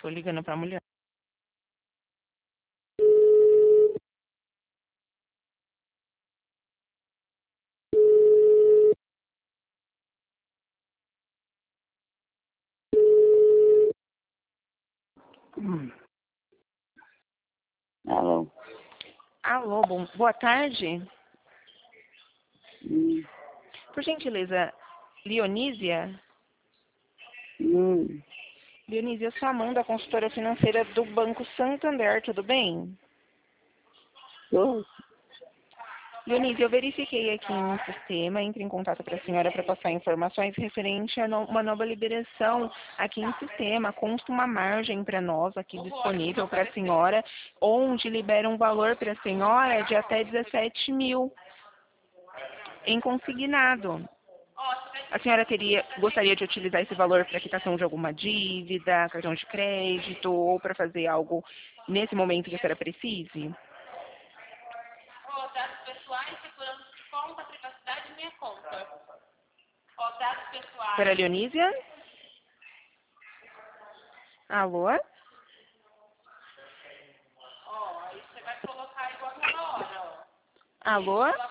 Tô ligando pra mulher. Alô? Alô, boa tarde. Hum. Por gentileza, Leonísia? Hum. Leonísia, eu sou a Amanda, consultora financeira do Banco Santander, tudo bem? Tô. Leonísia, eu verifiquei aqui no sistema, entre em contato para a senhora para passar informações referente a uma nova liberação aqui em sistema. Consta uma margem para nós aqui disponível para a senhora, onde libera um valor para a senhora de até 17 mil em consignado. A senhora gostaria de utilizar esse valor para quitação de alguma dívida, cartão de crédito, ou para fazer algo nesse momento que a senhora precise? Dados pessoais, segurança de conta, privacidade e minha conta. Dados pessoais. Para a Leonísia? Alô? Aí você vai colocar igual aquela hora, Alô?